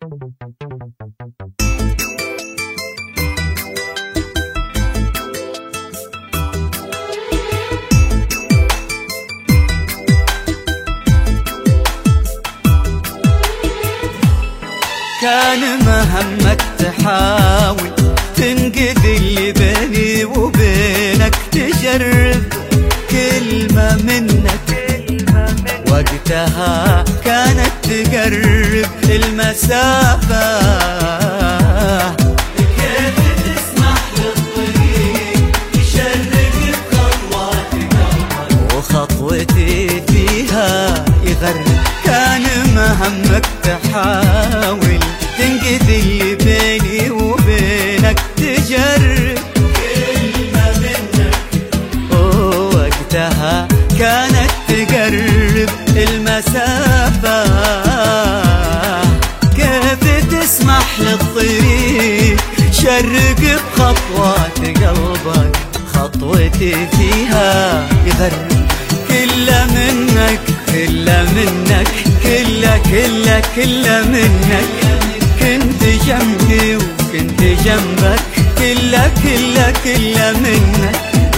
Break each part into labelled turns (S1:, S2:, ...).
S1: كان مهمك تحاول تنقذ اللي بيني وبينك، تجرب كلمة منك وقتها كانت تقرب المسافة. كيف تسمح للطريق يشرق بخطوات قلبك وخطوتي فيها يغرب. كان مهمك تحاول تنقذ اللي بيني وبينك، تجرب كلمة منك ووقتها كانت تقرب المسافة. كيف تسمح للطريق شرق بخطوات قلبك، خطوتي فيها يغرب. كله منك كله منك كله منك، كنت جنبي وكنت جنبك، كله منك.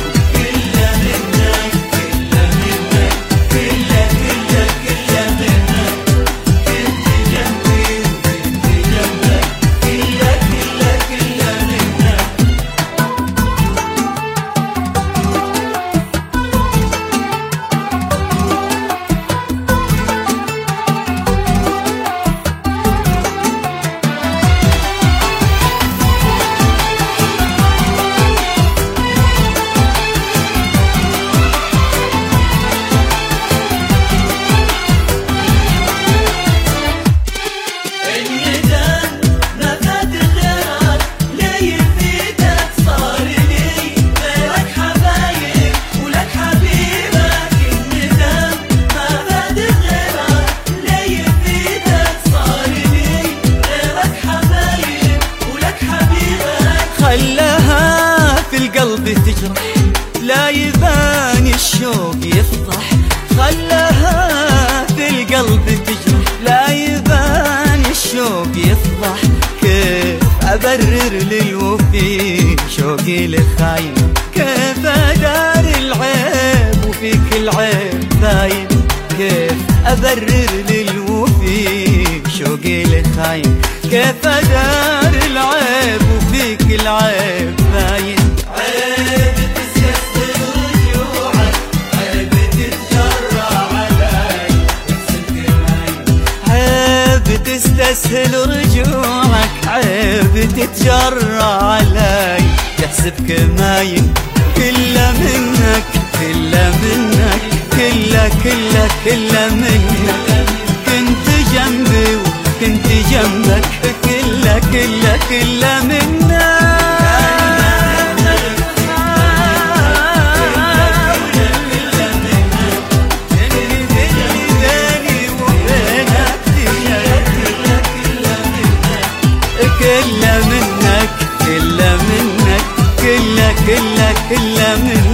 S1: خلها في القلب تجرح لا يبان الشوق يفضح، خلها في القلب تجرح لا يبان الشوق يفضح. كيف أبرر للوفي شوقي لخاين، كيف أدار العيب وفيك العيب باين. كيف أبرر للوفي شوقي لخاين، كيف أدار العيب وفيك العيب باين. عيب تستسهل رجوعك، عيب تتجرع علي تحسب كماين. عيب تستسهل رجوعك، عيب تتجرع علي تحسب كماين. كله منك كله منك كله منك، كنت جنبي وكنت جنبك، كله منك. كله منك كله منك كله منك.